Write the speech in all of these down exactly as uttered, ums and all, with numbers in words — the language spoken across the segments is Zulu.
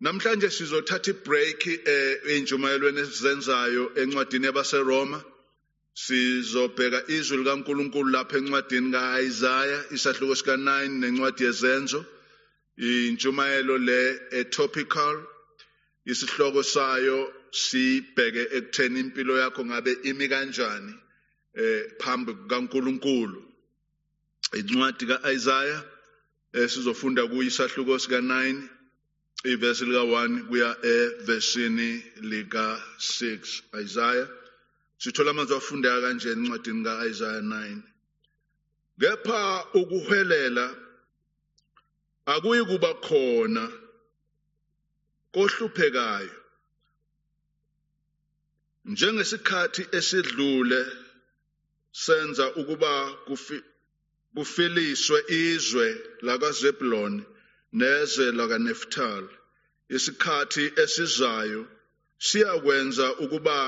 Namhlanje sizothatha ibreak einjumayelweni esizenzayo encwadini yabaseRoma. Sizobheka izwi likaNkulunkulu lapha encwadini kaIsaiah isahluko sika nine nencwadi yezenzo. Injumayelo le topical. Isihloko sayo sibheke ekutheni impilo yakho ngabe imi kanjani eh phambi kaNkulunkulu. Incwadi kaIsaiah sizofunda kuyisahluko sika nine iverse lika one kuya eversini lika six. Isaiah sithola amazwi afundeka kanje encwadini kaIsaiah nine. Kepha ukuhelela akuyi kuba khona kohluphekayo njengesikhathi esidlule senza ukuba kufiliswe izwe lakaZebuloni neze lakaNeftali. Isikhathi esizayo siyakwenza ukuba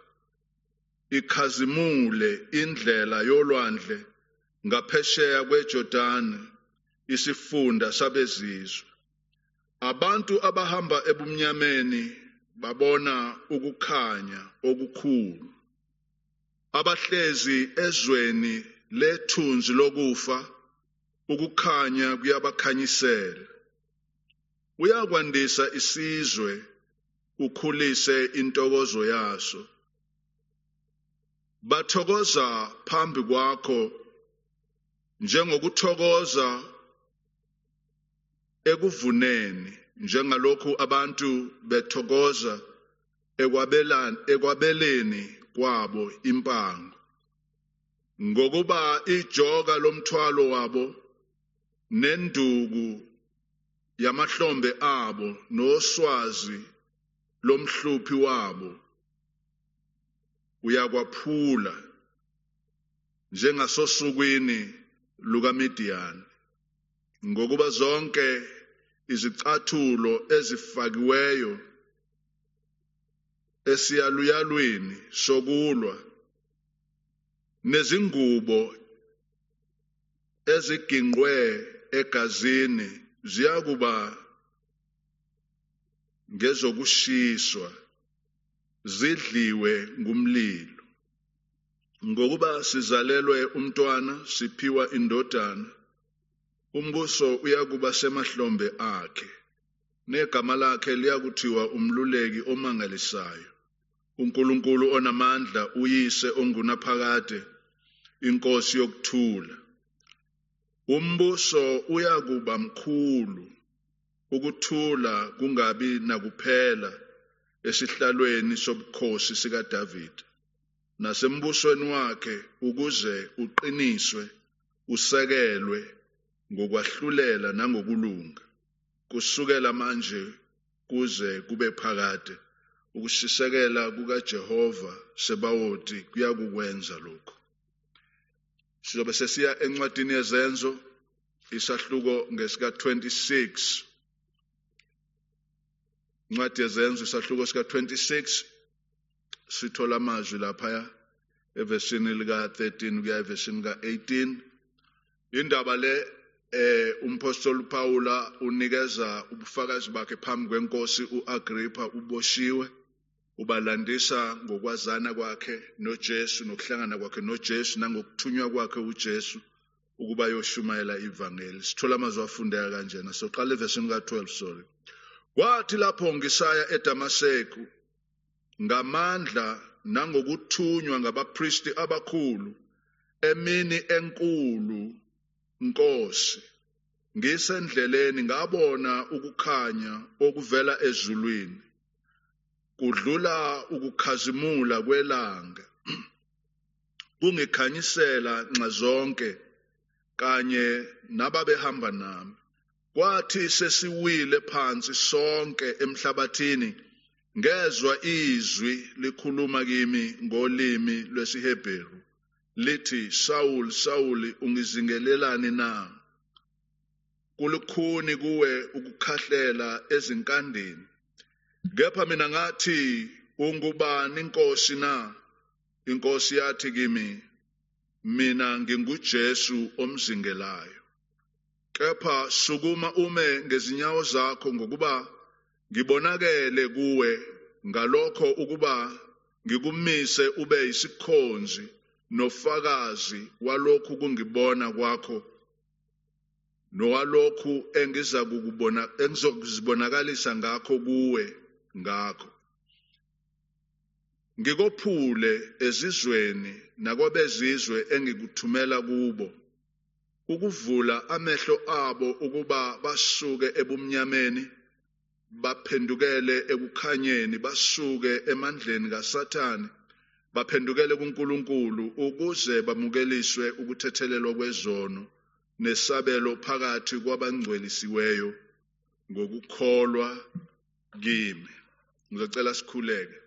ikhazimule indlela yolwandle ngaphesheya kweJordani, isifunda sabezizwe. Abantu abahamba ebumnyameni babona ukukhanya okukhulu. Abahlezi ezweni lethunzi lokufa, ukukhanya kuyabakhanyisela. Uyakwandisa isizwe, ukhulise intokozo yaso. Bathokoza phambi kwakho njengokuthokoza ekuvuneni, njengalokhu abantu bethokoza ekwabelani ekwabeleni kwabo impango. Ngokuba ijoka lomthwalo wabo nenduku yamahlombe abo noswazi lomhluphi wabo uyakwaphula njengasosukwini lukaMidiyani. Ngokuba zonke izicathulo ezifakiweyo esiyaluyalweni sokulwa nezingubo eziginqwe egazini ziyakuba ngezokushiswa, zidliwe ngumlilo. Ngokuba sizalelwe umntwana, siphiwa indodana, umbuso uyakuba semahlombe akhe, negama lakhe liyakuthiwa umluleki omangalisayo, uNkulunkulu onamandla, uyise ongunaphakade, inkosi yokuthula. Umbuso uyakuba mkhulu, ukuthula kungabi nakuphela esihlalweni sobukhosi sikaDavida, nasembusweni wakhe ukuze uqiniswe, usekelwe ngokwahlulela nangokulunga, kusukela manje kuze kube phakade. Ukushisekela kukaJehova Sebawoti kuyakukwenza lokho. Sizobe sesiya encwadini yezenzo isahluko ngesika twenty-six. Incwadi yezenzo isahluko sika twenty-six sithola amazwi lapha evesini lika thirteen kuya evesini ka eighteen. Indaba le eh umpostoli Paula unikeza ubufakazi bakhe phambi kwenkosi uAgrippa uboshiwe, ubalandisa ngokwazana kwakhe noJesu, nokuhlangana kwakhe noJesu, nangokuthunywa kwakhe uJesu ukuba yoshumayela ivangeli. Sithola amazwi afundeka kanjena. Soqala evesini ka twelve sorry. Kwathi lapho ngisaya eDamaseko ngamandla nangokuthunywa ngabapristi abakhulu emini enkulu Nkosi, ngisendleleni ngabona ukukhanya okuvela ezulwini, kudlula ukukhazimula kwelanga, kungikhanyisela nxa zonke kanye nababehamba nami. Kwathi sesiwile phansi sonke emhlabathini, ngezwa izwi likhuluma kimi ngolimi lwesiHebheru, lithi, Saul, Saul, ungizingelelani na? Kulukhuni kuwe ukukhahlela ezinkandeni. Kepha mina ngathi, ungubani Nkosi na? Inkosi yathi kimi, mina nginguJesu omzingelayo. Kepha sukuma ume ngezinyawo zakho, ngokuba ngibonakele kuwe ngalokho ukuba ngikumise ube isikhonzi nofakazi walokhu kungibona kwakho nowalokhu engiza kukubona engizokuzibonakalisa ngakho kuwe ngakho. Ngikophule ezizweni nakwabezizwe engikuthumela kubo ukuvula amehlo abo ukuba basuke ebumnyameni baphendukele ekukhanyeni, basuke emandleni kaSathane baphendukele kuNkulunkulu ukuze bamukeliswe ukuthethelelwa kwezono nesabelo phakathi kwabangcwelisiweyo ngokukholwa kimi. Ngizocela sikhuleke.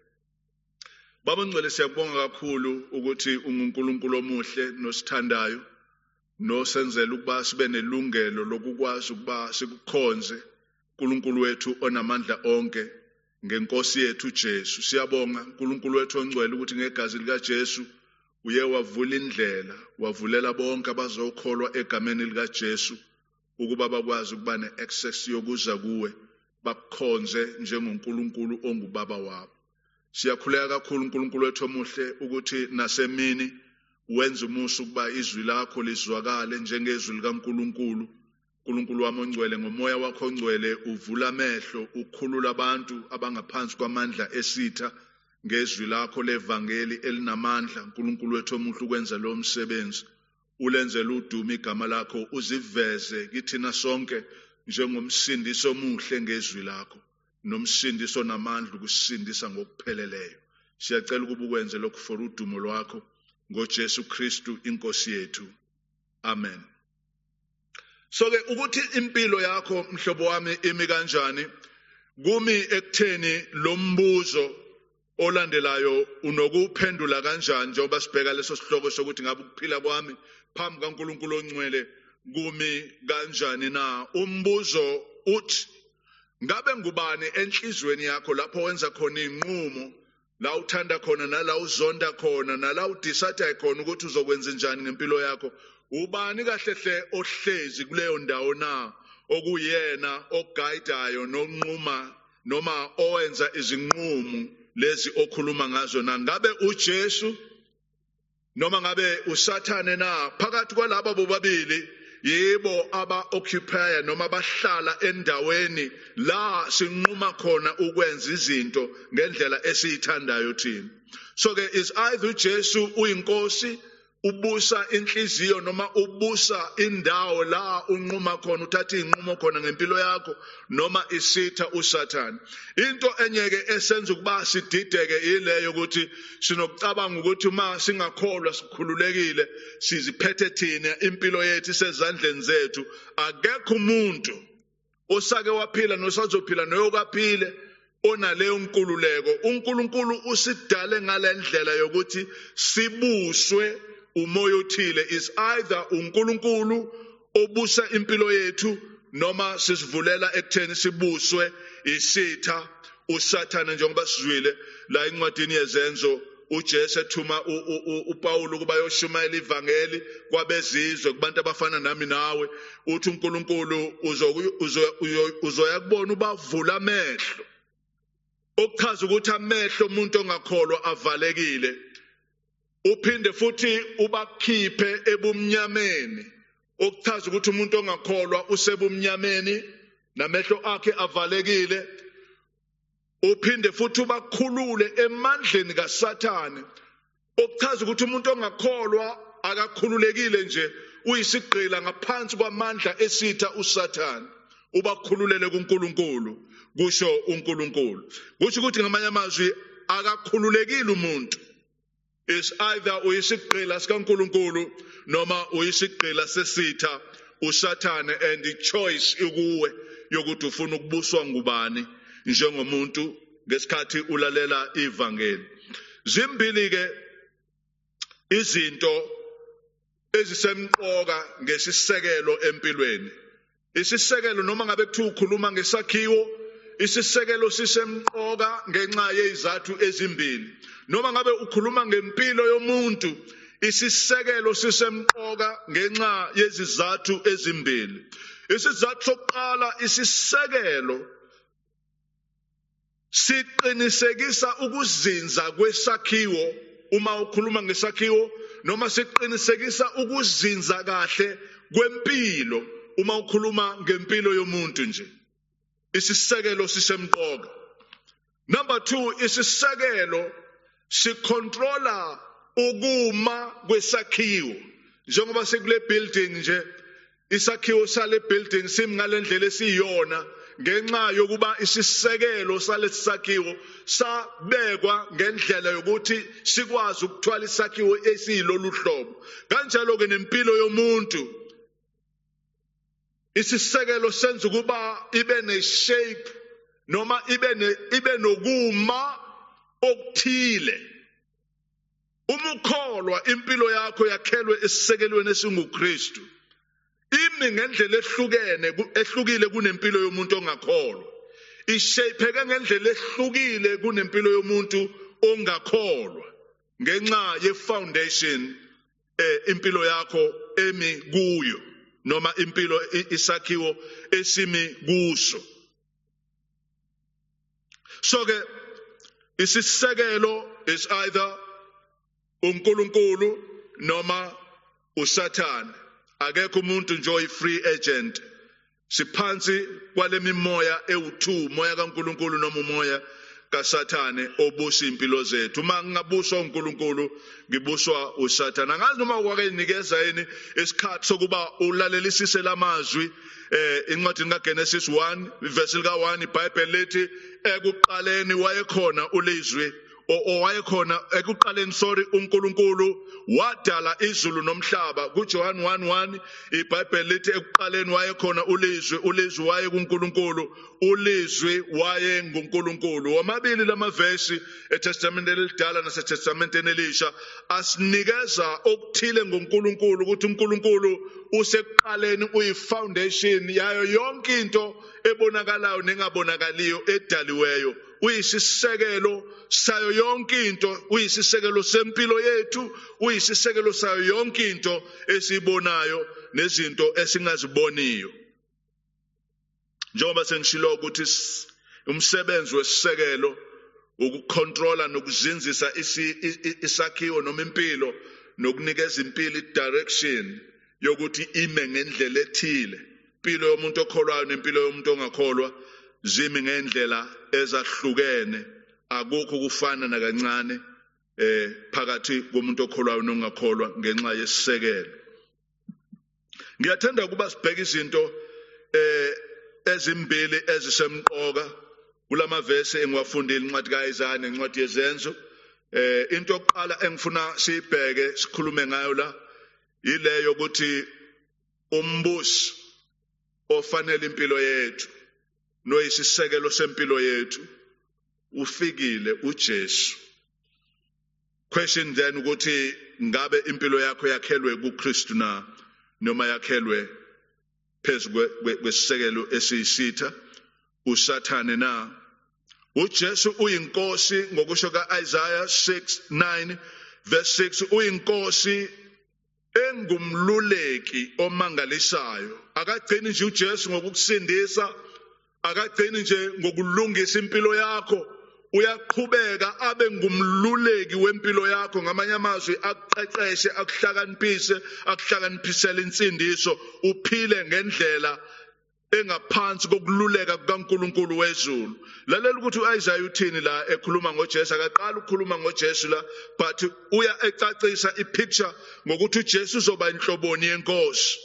Baba Ngcwele, siyabonga kakhulu ukuthi unguNkulunkulu omuhle nosithandayo nosenzela ukuba sibe nelungelo lokukwazi ukuba sikukhonze uNkulunkulu wethu onamandla onke ngenkosi yethu Jesu. Siyabonga uNkulunkulu wethu ongcwele ukuthi ngegazi lika Jesu uye wavula indlela, wavulela bonke abazokholwa egameni lika Jesu ukuba bakwazi ukuba ne-access yokuza kuwe bakukhonze njengoNkulunkulu ongubaba wabo. Siyakhuleka kakhulu uNkulunkulu wethu omuhle ukuthi nasemini wenza umusa ukuba izwi lakho lizwakale njengezwi likaNkulunkulu. uNkulunkulu wami ongcwele, ngomoya wakho ongcwele uvula amehlo, ukhulula abantu abangaphansi kwamandla esitha ngezwi lakho levangeli elinamandla. uNkulunkulu wethu omuhle, ukwenza lo msebenzi ulenzele udumo igama lakho, uziveze kithina sonke njengomsindisi omuhle ngezwi lakho nomsindisi onamandla ukusindisa ngokupheleleyo. Siyacela ukuba ukwenze lokhu for udumo lwakho ngoJesu Kristu inkosi yethu. Amen. So ke ukuthi impilo yakho mhlobo wami imi kanjani kumi ekutheni lo mbuzo olandelayo unokuphendula kanjani njengoba sibheka leso sihloko sokuthi ngabe ukuphila kwami phambi kaNkulunkulu ongcwele kumi kanjani na. Umbuzo uthi ngabe ngubani enhlizweni yakho lapho wenza khona inqumo, la uthanda khona nala uzonda khona nala udecide khona ukuthi uzokwenza njani ngempilo yakho? Ubani kahle hle ohlezi kuleyo ndawo na okuyena oguidayo nonquma noma owenza izinqumo lezi okhuluma ngazo na? Ngabe uJesu noma ngabe uSathane na? Phakathi kwalabo bobabili yibo aba occupy noma bahlala endaweni la sinquma khona ukwenza izinto ngendlela esiyithandayo thina. So ke is either uJesu uyinkosi ubusa inhliziyo noma ubusa indawo la unquma khona uthatha inqumo khona ngempilo yakho, noma isitha uSathane. Into enyeke esenza ukuba sidideke ileyo ukuthi sinokucabanga ukuthi uma singakholwa sikhululekile siziphethe thina impilo yethu isezandleni zethu. Akekho umuntu osake waphila nosazophila noyokaphile onaleyo nkululeko. uNkulunkulu usidale ngalendlela yokuthi sibuswe umoya othile. Is either uNkulunkulu obusa impilo yethu noma sisivulela ekutheni sibuswe isitha uSathane, njengoba sizwile la encwadini yezenzo uJesu ethuma uPawulu ukuba ayoshumayela ivangeli kwabezizwe kubantu abafana nami nawe. Uthi uNkulunkulu uzoya kubona ubavula amehlo, okuchaza ukuthi amehlo umuntu ongakholwa avalekile. Uphinde futhi ubakhiphe ebumnyameni, okuchaza ukuthi umuntu ongakholwa usebumnyameni namehlo akhe avalekile. Uphinde futhi ubakhulule emandleni kaSathane, okuchaza ukuthi umuntu ongakholwa akakhululekile nje, uyisigqila ngaphansi kwamandla esitha uSathane. Ubakhululele kuNkulunkulu, kusho uNkulunkulu. Kusho ukuthi ngamanye amazwi akakhululekile umuntu. Is either uyisigqila sikaNkulunkulu noma uyisigqila sesitha uSathane, and the choice ikuwe yokuthi ufuna ukubuswa ngubani njengomuntu ngesikhathi ulalela ivangeli. Zimbili ke izinto ezisemqoka ngesisekelo empilweni. Isisekelo noma ngabe kuthiwa ukhuluma ngesakhiwo, isisekelo sisemqoka ngenxa yezizathu ezimbili. Noma ngabe ukhuluma ngempilo yomuntu, isisekelo sisemqoka ngenxa yezizathu ezimbili. Isizathu sokuqala, isisekelo siqinisekisa ukuzinza kwesakhiwo uma ukhuluma ngesakhiwo, noma siqinisekisa ukuzinza kahle kwempilo uma ukhuluma ngempilo yomuntu nje. Isisekelo sisemqoka. Number two, isisekelo sikontrola ukuma kwesakhiwo. Njengoba sekule building nje, isakhiwo sale building simi ngalendlela esiyona ngenxa yokuba isisekelo salesi sakhiwo sabekwa ngendlela yokuthi sikwazi ukuthwala isakhiwo esiyilolu hlobo. Kanjalo ke nempilo yomuntu, isisekelo senza ukuba ibe ne shape noma ibe ne ibe nokuma okuthile. Uma ukholwa impilo yakho yakhelwe esisekelweni esinguKristu, imi ngendlela ehlukene ehlukile kunempilo yomuntu ongakholwa. Ishapeke ngendlela ehlukile kunempilo yomuntu ongakholwa ngenxa ye foundation eh impilo yakho emi kuyo noma impilo isakhiwo esimi kuso. So ke isisekelo is either uNkulunkulu noma uSathane. Akekho umuntu nje oyi free agent. Siphansi kwale mimoya ewu-two, moya kaNkulunkulu noma umoya kaSathane obusa impilo zethu. Uma ngingabuswa uNkulunkulu ngibuswa uSathane. Angazi noma kwake nikeza yini isikhathi sokuba ulalelisise lamazwi eh incwadi kaGenesis one verse lika one, iBhayibheli lithi ekuqaleni wayekhona ulizwi owayekhona ekuqaleni sorry uNkulunkulu wadala izulu nomhlaba. kuJohn one one iBhayibheli lithi ekuqaleni wayekhona ulizwi, ulizwi waye kuNkulunkulu, ulizwi waye nguNkulunkulu. Wamabili lamavesi eTestamenteni elidala naseTestamenteni elisha asinikeza okuthile ngoNkulunkulu, ukuthi uNkulunkulu usekuqaleni uyifoundation yayo yonke into ebonakalayo nengabonakaliyo edaliweyo. Uyisisekelo sayo yonke into, uyisisekelo sempilo yethu, uyisisekelo sayo yonke into esibonayo nezinto esingaziboniyo. Njengoba sengishilo ukuthi umsebenzi wesisekelo ukucontrola nokuzinzisa isakhiwo noma impilo nokunikeza impilo i-direction yokuthi ime ngendlela ethile. Impilo yomuntu okholwayo nempilo yomuntu ongakholwa zimi ngendlela ezahlukene, akukho kufana nakancane eh phakathi komuntu okholwayo nongakholwa ngenxa yesisekelo. Ngiyathanda ukuba sibheke izinto eh ezimbili ezisemqoka kulama verse engiwafundile incwadi kaIsaya nencwadi yezenzo. Eh into yokuqala engifuna sibheke sikhulume ngayo la ileyo ukuthi umbusi ofanele impilo yethu noyisisekelo sempilo yethu ufikile uJesu. Question then ukuthi ngabe impilo yakho yakhelwe kuKristu na noma yakhelwe phezu kwesisekelo esiyisitha uSathane na? uJesu uyinkosi ngokusho kaIsaiah six nine verse six, uyinkosi engumluleki omangalisayo. Akagcini nje uJesu ngokukusindisa, akagcini nje ngokulungisa impilo yakho, uyaqhubeka abe ngumluleki wempilo yakho. Ngamanye amazwi akuqeqeshe, akuhlakaniphise, akuhlakaniphisele insindiso, uphile ngendlela engaphansi kokululeka kukaNkulunkulu wezulu. Lalela ukuthi uIsaiah uthini la ekhuluma ngoJesu. Akaqala ukukhuluma ngoJesu la, but uya ecacisa ipicture ngokuthi uJesu uzoba inhloboni yenkosi.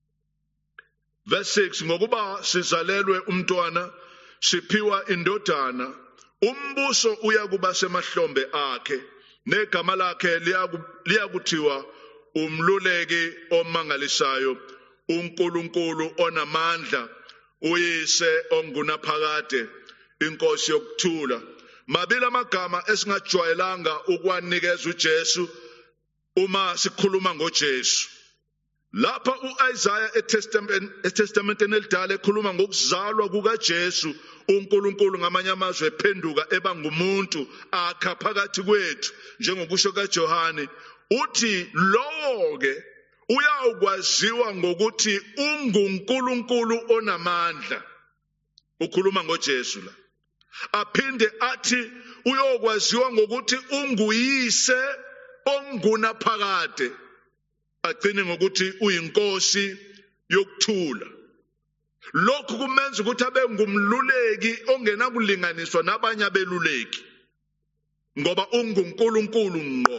Verse six, ngokuba sizalelwe umntwana, siphiwa indodana, umbuso uyakuba semahlombe akhe, negama lakhe liyakuthiwa umluleki omangalisayo, uNkulunkulu onamandla, uyise ongunaphakade, inkosi yokuthula. Mabili amagama esingajwayelanga ukwanikeza uJesu uma sikhuluma ngoJesu. Lapha uIsaiah eTestamenteni elidala ekhuluma ngokuzalwa kukaJesu, uNkulunkulu ngamanye amazwi ephenduka eba ngumuntu akha phakathi kwethu, njengokusho kaJohane uthi lowo ke uyawukwaziwa ngokuthi unguNkulunkulu onamandla. Ukhuluma ngoJesu la. aphinde athi uyokwaziwa ngokuthi unguyise ongunaphakade, agcine ngokuthi uyinkosi yokuthula. Lokhu kumenza ukuthi abe ngumluleki ongenakulinganiswa nabanye abeluleki, ngoba unguNkulunkulu ngqo.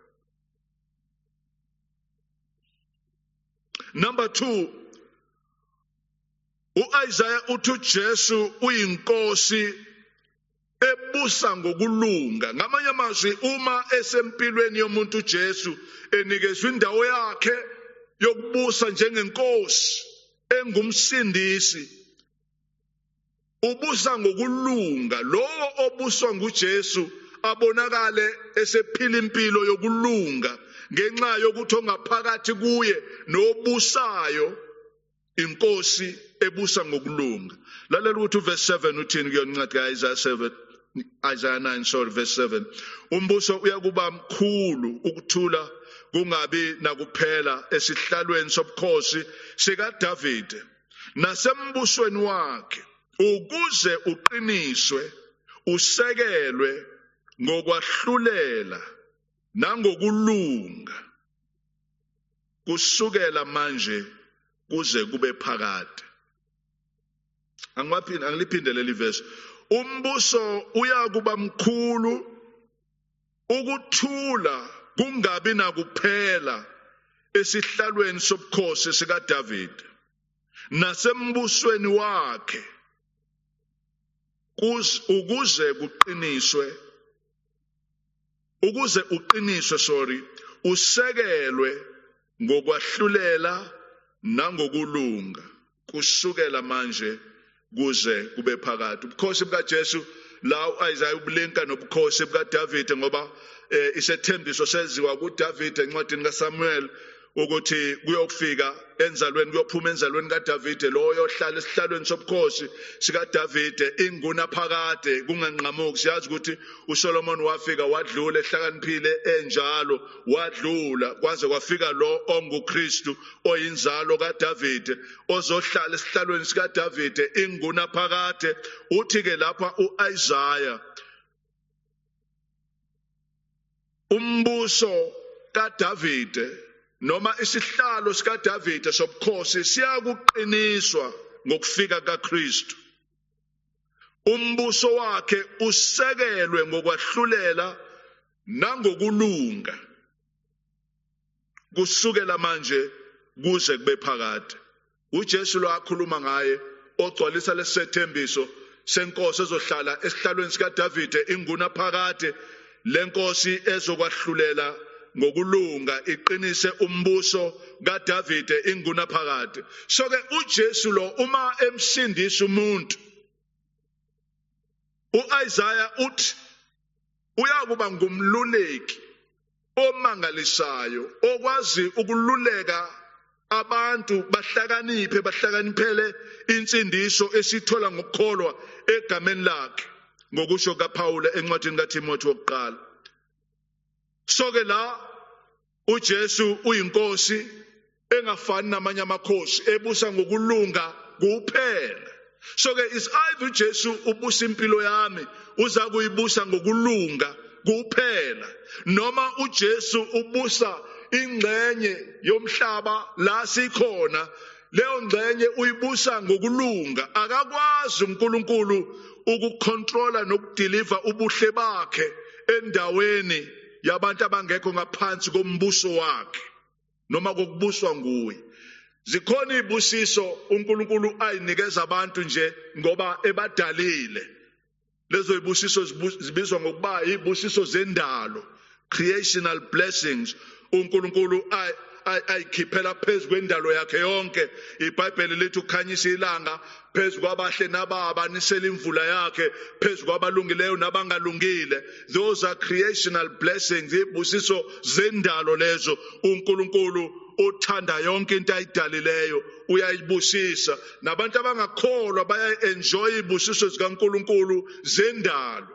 Number two, uIsaiah uthi uJesu uyinkosi ebusa ngokulunga. Ngamanye amazwi, uma esempilweni yomuntu uJesu enikezwe indawo yakhe yokubusa njengenkosi engumsindisi, ubusa ngokulunga. Lowo obuswa nguJesu abonakale esephila impilo yokulunga ngenxa yokuthi ongaphakathi kuye nobusayo inkosi ebusa ngokulunga. Lalela ukuthi uverse seven uthini kuyoncwadi kaIsaiah seven, Isaiah nine, sorry, verse seven. Umbuso uyakuba mkhulu, ukuthula kungabi nakuphela esihlalweni sobukhosi sikaDavide nasembusweni wakhe, ukuze uqiniswe, usekelwe ngokwahlulela nangokulunga kusukela manje kuze kube phakade. Angiwaphinde angiliphindele leli verse. Umbuso uyakuba mkhulu, ukuthula kungabi nakuphela esihlalweni sobukhosi sikaDavide nasembusweni wakhe, ukuze kuqiniswe ukuze uqiniswe sorry usekelwe ngokwahlulela nangokulunga kusukela manje kuze kube phakade. Ubukhosi bukaJesu la uIsaiah ubulinka nobukhosi bukaDavide, ngoba eh, isethembiso senziwa kuDavide encwadini kaSamuel ukuthi kuyofika enzalweni, kuyophuma enzalweni kaDavide lo yohlala esihlalweni sobukhosi sikaDavide ingunaphakade kunganqamuki. Siyazi ukuthi uSolomon wafika wadlula ehlakaniphile enjalo, wadlula kwaze kwafika lo onguKristu oyinzalo kaDavide ozohlala esihlalweni sikaDavide ingunaphakade. Uthi ke lapha uIsaiah, umbuso kaDavide noma isihlalo sikaDavide sobukhosi siyakuqiniswa ngokufika kaKristu. Umbuso wakhe usekelwe ngokwahlulela nangokulunga kusukela manje kuze kube phakade. uJesu lo akhuluma ngaye ogcwalisa lesethembiso senkosi ezohlala esihlalweni sikaDavide ingunaphakade, lenkosi ezokwahlulela ngokulunga iqinise umbuso kaDavide ingunaphakade. So ke uJesu lo uma emsindisa umuntu, uIsaiah uthi uyakuba ngumluleki omangalisayo okwazi ukululeka abantu bahlakaniphe bahlakaniphele insindiso esithola ngokukholwa egameni lakhe, ngokusho kaPaul encwadini kaTimothi wokuqala. So ke la uJesu uyinkosi engafani namanye amakhosi, ebusa ngokulunga kuphela. So ke is either uJesu ubusa impilo yami uza kuyibusa ngokulunga kuphela, noma uJesu ubusa ingxenye yomhlaba la sikhona, leyo ngxenye uyibusa ngokulunga. Akakwazi uNkulunkulu ukukontrola nokudeliver ubuhle bakhe endaweni yabantu abangekho ngaphansi kombuso wakhe noma kokubuswa nguye. Zikhona izibusiso uNkulunkulu ayinikeza abantu nje ngoba ebadalile. Lezo izibusiso zibizwa ngokuba izibusiso zendalo, creational blessings. uNkulunkulu ayikhiphela phezu kwendalo yakhe yonke. iBhayibheli lithi ukhanyisa ilanga phezu kwabahle nababi, anisela imvula yakhe phezu kwabalungileyo nabangalungile. Those are creational blessings, izibusiso zendalo lezo. uNkulunkulu uthanda yonke into ayidalileyo uyayibusisa, nabantu abangakholwa baya-enjoy izibusiso zikaNkulunkulu zendalo.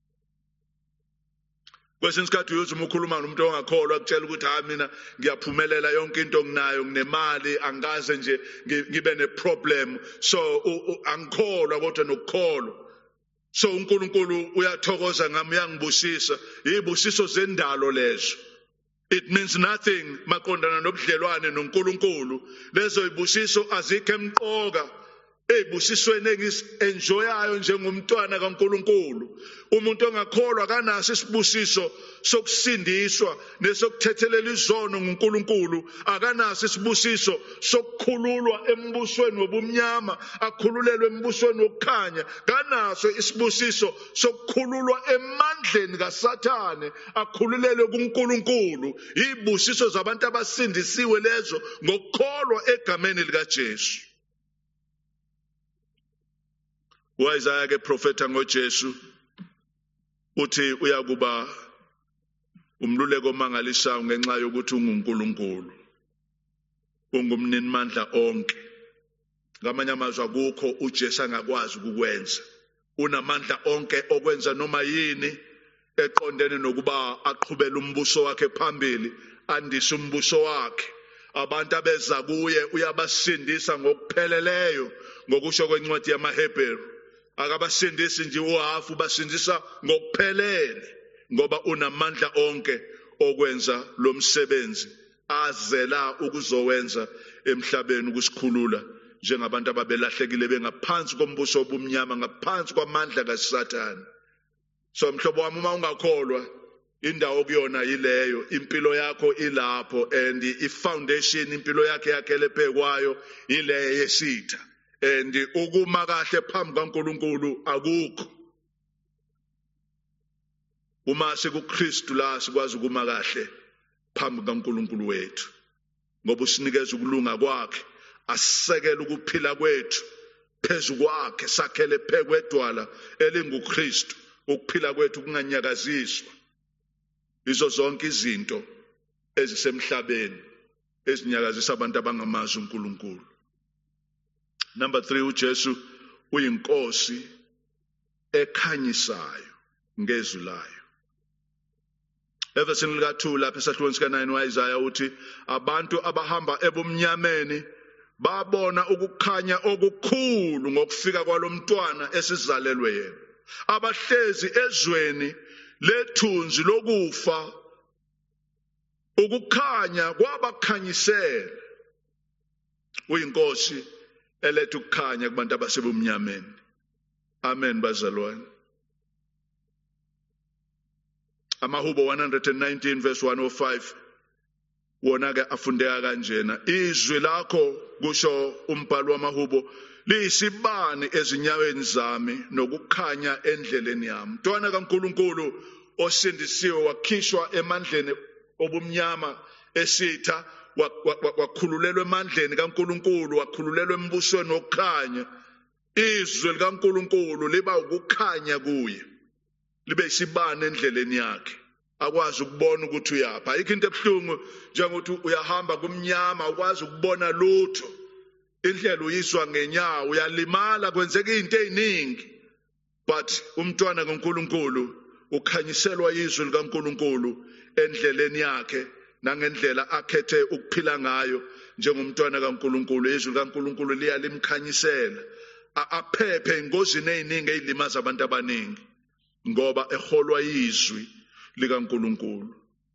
Kwesinye isikhathi uyoze ukhuluma nomuntu ongakholwa akutshela ukuthi ha mina ngiyaphumelela yonke into nginayo, nginemali, angaze nje ngibe neproblem, so angikholwa kodwa nokukholwa. So uNkulunkulu uyathokoza ngami uyangibusisa izibusiso zendalo lezo. It means nothing maqondana nobudlelwane noNkulunkulu. Lezo izibusiso azikho emqoka ezibusisweni engis-enjoyayo njengomntwana kaNkulunkulu. Umuntu ongakholwa akanaso isibusiso sokusindiswa nesokuthethelela izono nguNkulunkulu, akanaso isibusiso sokukhululwa embusweni wobumnyama akhululelwe embusweni wokukhanya, kanaso isibusiso sokukhululwa emandleni kaSathane akhululelwe kuNkulunkulu. Izibusiso zabantu abasindisiwe lezo ngokukholwa egameni likaJesu. UIsaiah ke profeta ngoJesu uthi uyakuba umluleko omangalisayo ngenxa yokuthi unguNkulunkulu, ungumnini mandla onke. Ngamanye amazwi akukho uJesu angakwazi ukukwenza. Unamandla onke okwenza noma yini eqondene nokuba aqhubele umbuso wakhe phambili, andise umbuso wakhe. Abantu abeza kuye uyabasindisa ngokupheleleyo ngokusho kwencwadi yamaHebheru. Akabasindisi nje uhafu, basindisa ngokuphelele ngoba unamandla onke okwenza lo msebenzi azela ukuzowenza emhlabeni ukusikhulula njengabantu ababelahlekile bengaphansi kombuso wobumnyama, ngaphansi kwamandla kaSathane. So mhlobo wami, uma ungakholwa indawo kuyona ileyo, impilo yakho ilapho, and i-foundation impilo yakhe yakhele phekwayo ile yesitha. And ukuma kahle phambi kaNkulunkulu akukho. Uma sikuKristu la sikwazi ukuma kahle phambi kaNkulunkulu wethu, ngoba usinikeza ukulunga kwakhe, asisekele ukuphila kwethu phezu kwakhe, sakhele phekwedwala elinguKristu, ukuphila kwethu kunganyakaziswa izo zonke izinto ezisemhlabeni ezinyakazisa abantu abangamazi uNkulunkulu. Number three, uJesu uyinkosi ekhanyisayo ngezwi layo. Evesini lika two lapha esahlukweni sika nine uIsaiah uthi abantu abahamba ebumnyameni babona ukukhanya okukhulu ngokufika kwalomntwana esizalelwe yena. Abahlezi ezweni lethunzi lokufa ukukhanya kwabakhanyisela. Uyinkosi eletha ukukhanya kubantu abasebumnyameni. Amen bazalwane. Amahubo one nineteen verse one oh five wona ke afundeka kanjena, izwi lakho kusho umbhalo wamahubo liyisibani ezinyaweni zami nokukhanya endleleni yami. Mntwana kaNkulunkulu osindisiwe wakhishwa emandleni obumnyama esitha, wakhululelwa emandleni kaNkulunkulu, wakhululelwa embusweni wokukhanya. Izwi likaNkulunkulu liba ukukhanya kuye, libe isibani endleleni yakhe, akwazi ukubona ukuthi uyapha. Ayikho into ebuhlungu njengokuthi uyahamba kumnyama ukwazi ukubona lutho, indlela uyiswa ngenyawo, uyalimala, kwenzeka izinto eziningi. But umntwana kaNkulunkulu ukhanyiselwa izwi likaNkulunkulu endleleni yakhe nangendlela akhethe ukuphila ngayo njengomntwana kaNkulunkulu. Izwi likaNkulunkulu liya limkhanyisela aphephe engozini eziningi ezilimaza abantu abaningi ngoba eholwa izwi likaNkulunkulu.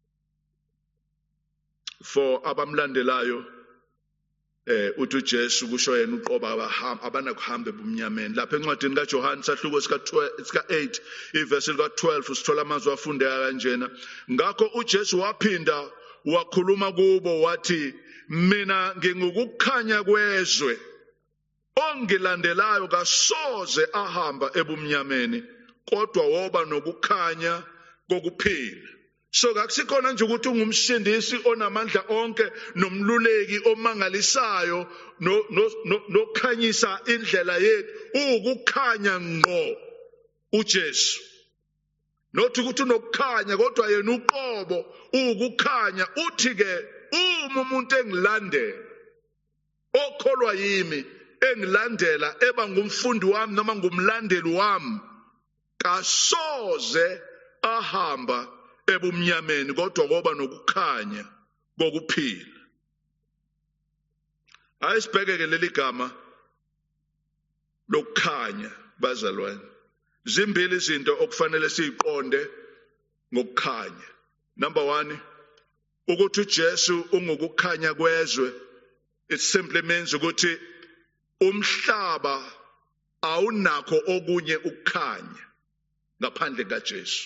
For abamlandelayo eh uthi uJesu kusho yena uqoba abahamba abanakuhamba ebumnyameni. Lapha encwadini kaJohane sahluko sika eight iverse lika twelve usithola amazwi afundeka kanjena. Ngakho uJesu waphinda wakhuluma kubo wathi, mina ngingukukhanya kwezwe, ongilandelayo kasoze ahamba ebumnyameni kodwa woba nokukhanya kokuphila. So akusikhona nje ukuthi ungumsindisi onamandla onke nomluleki omangalisayo nokhanyisa indlela yethu, ukukhanya ngqo uJesu. Nothi ukuthi unokukhanya kodwa yena uqobo ukukhanya. Uthi ke uma umuntu engilandela, okholwa yimi, engilandela, eba ngumfundi wami noma ngumlandeli wami, kasoze ahamba ebumnyameni kodwa ngoba nokukhanya kokuphila. Ayisibheke ke leli gama lokukhanya bazalwane. Zimbili izinto okufanele siziqonde ngokukhanya. Number one, ukuthi uJesu ungukukhanya kwezwe. It simply means ukuthi umhlaba awunakho okunye ukukhanya ngaphandle kaJesu.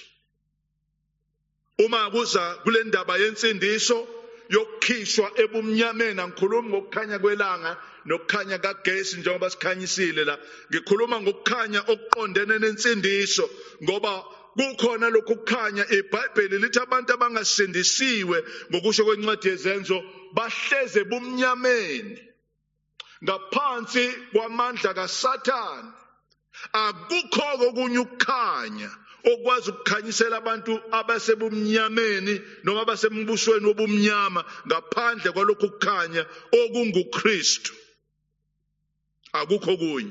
Uma kuza kule ndaba yensindiso yokukhishwa ebumnyameni, angikhulumi ngokukhanya kwelanga nokukhanya kagesi njengoba sikhanyisile la, ngikhuluma ngokukhanya okuqondene nensindiso, ngoba kukhona lokhu kukhanya iBhayibheli lithi abantu abangasindisiwe ngokusho kwencwadi yezenzo bahleze ebumnyameni ngaphansi kwamandla kaSathane. Akukho okunye ukukhanya okwazi ukukhanyisela abantu abasebumnyameni noma abasembusweni wobumnyama ngaphandle kwalokhu kukhanya okunguKristu. Akukho kunye.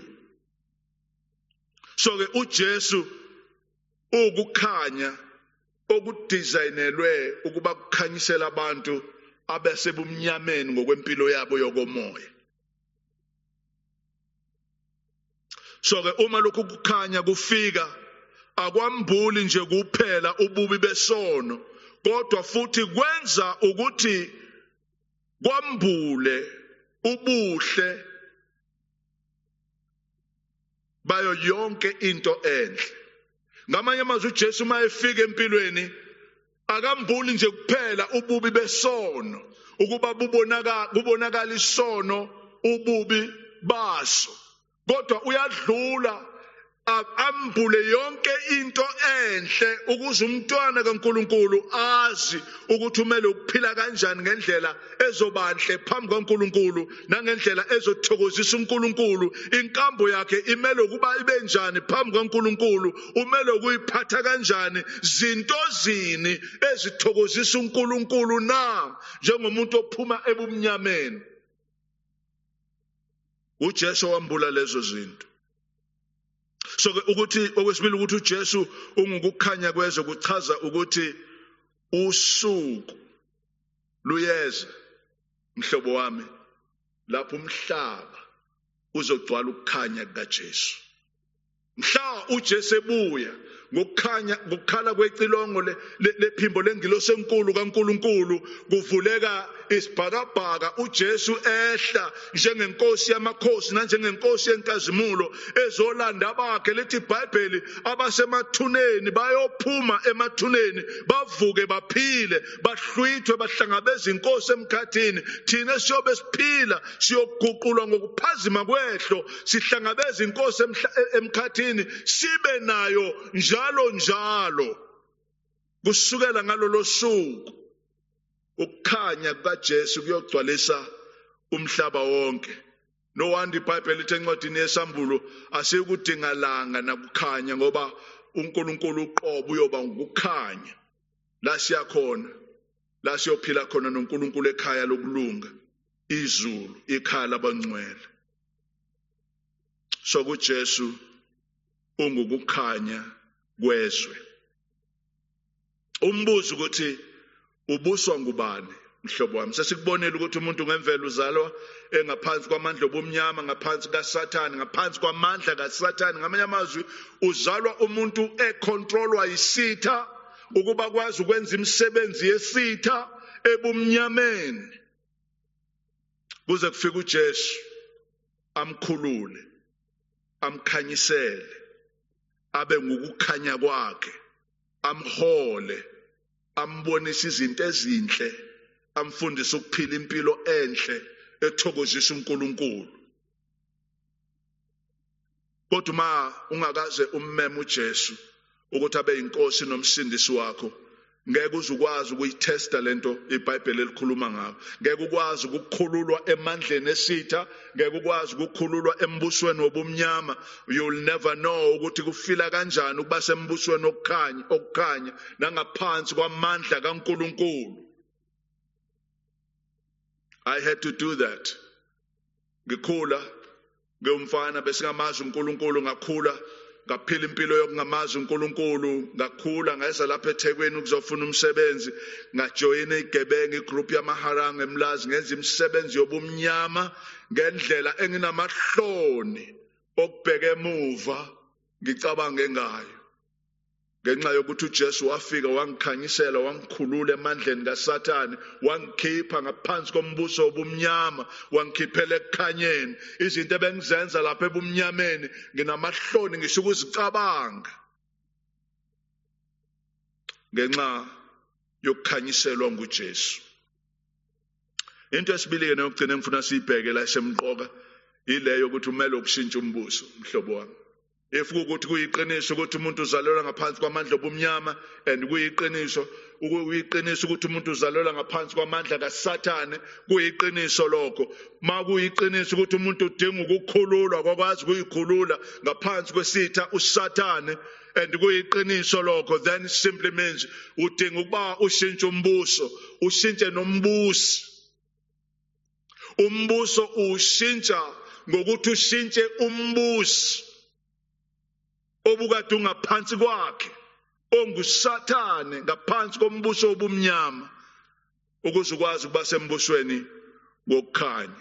So ke uJesu ukukhanya okudesignelwe ukuba kukhanyisela abantu abasebumnyameni ngokwempilo yabo yokomoya. So ke uma lokhu kukhanya kufika, akwambuli nje kuphela ububi besono, kodwa futhi kwenza ukuthi kwambule ubuhle bayo yonke into enhle. Ngamanye amazwi uJesu mayefika empilweni akambuli nje kuphela ububi besono ukuba bubonakala kubonakala isono ububi baso, kodwa uyadlula ambule yonke into enhle ukuze umntwana kaNkuluNkulu azi ukuthi umele ukuphila kanjani ngendlela ezobanhle phambi kaNkuluNkulu nangendlela ezothokozisa uNkuluNkulu. Inkambo yakhe imele ukuba ibe njani phambi kaNkuluNkulu, umele ukuyiphatha kanjani, zinto zini ezithokozisa uNkuluNkulu na njengomuntu ophuma ebumnyameni. uJesu wambula lezo zinto. So ukuthi okwesibili ukuthi uJesu ungukukhanya kwezwe kuchaza ukuthi usuku luyeza mhlobo wami lapho umhlaba uzogcwala ukukhanya kukaJesu. Mhla uJesu ebuya ngokukhanya ngokukhala kwecilongo lephimbo lengilosi enkulu kaNkuluNkulu kuvuleka isibhakabhaka, uJesu ehla njengenkosi yamakhosi nanjengenkosi yenkazimulo ezolanda abakhe. Lithi iBhayibheli abasemathuneni bayophuma emathuneni bavuke baphile bahlwithwe bahlangabeza inkosi emkhathini. Thina siyobe siphila siyoguqulwa ngokuphazima kwehlo sihlangabeza inkosi emkhathini sibe nayo njalo njalo kusukela ngalolo suku. Ukukhanya kukaJesu kuyogcwalisa umhlaba wonke. No wonder iBhayibheli lithi encwadini yesambulo asikudinga langa nakukhanya ngoba uNkulunkulu uqobo uyoba ukukhanya la siyakhona, la siyophila khona noNkulunkulu ekhaya lokulunga, izulu, ikhaya labangcwele. So kuJesu ungukukhanya kwezwe. Umbuzo ukuthi ubuswa ngubani mhlobo wami? Sesikubonela ukuthi umuntu ngemvelo uzalwa engaphansi kwamandla obumnyama, ngaphansi kaSathane, ngaphansi kwamandla kaSathane. Ngamanye amazwi uzalwa umuntu econtrolwa yisitha ukuba kwazi ukwenza imisebenzi yesitha ebumnyameni, kuze kufike uJesu amkhulule, amkhanyisele, abe ngukukhanya kwakhe, amhole, ambonise izinto ezinhle, amfundise ukuphila impilo enhle ethokozisa uNkulunkulu. Kodwa ma ungakaze ummeme uJesu ukuthi abe inkosi nomsindisi wakho, ngeke uzukwazi ukuyitesta lento iBhayibheli elikhuluma ngayo. Ngeke ukwazi ukukhululwa emandleni esitha, ngeke ukwazi ukukhululwa embusweni wobumnyama. You'll never know ukuthi kufila kanjani ukuba sembusweni okukhanya okukhanya nangaphansi kwamandla kaNkuluNkulu. I had to do that. Ngikhula ngumfana bese ngamazi uNkulunkulu, ngakhula ngaphila impilo yokungamazi uNkulunkulu, ngakhula ngayeza lapha eThekwini ukuzofuna umsebenzi, ngajoyina iGebenge igroup yamaharanga eMlazi, ngenza imisebenzi yobumnyama ngendlela enginamahloni okubheka emuva ngicabange ngayo ngenxa yokuthi uJesu wafika wangikhanyisela wangikhulula emandleni kaSathane wangikhipha ngaphansi kombuso obumnyama wangikhiphela ekukhanyeni izinto ebengizenza lapha ebumnyameni nginamahloni ngisho ukuzicabanga ngenxa yokukhanyiselwa nguJesu. Into esibili ke nokugcina ngifuna siyibheke la esemqoka ileyo ukuthi umele ukushintsha umbuso mhlobo wami. If ukuthi kuyiqiniso ukuthi umuntu uzalelwa ngaphansi kwamandla obumnyama and kuyiqiniso ukuyiqiniso ukuthi umuntu uzalelwa ngaphansi kwamandla kaSathane kuyiqiniso lokho. Makuyiqiniso ukuthi umuntu udinga ukukhululwa kwakwazi ukuyikhulula ngaphansi kwesitha uSathane and kuyiqiniso lokho, then simply means udinga ukuba ushintshe umbuso, ushintshe nombusi. Umbuso ushintsha ngokuthi ushintshe umbusi obukade ungaphansi kwakhe onguSathane ngaphansi kombuso obumnyama ukuze ukwazi ukuba sembusweni wokukhanya.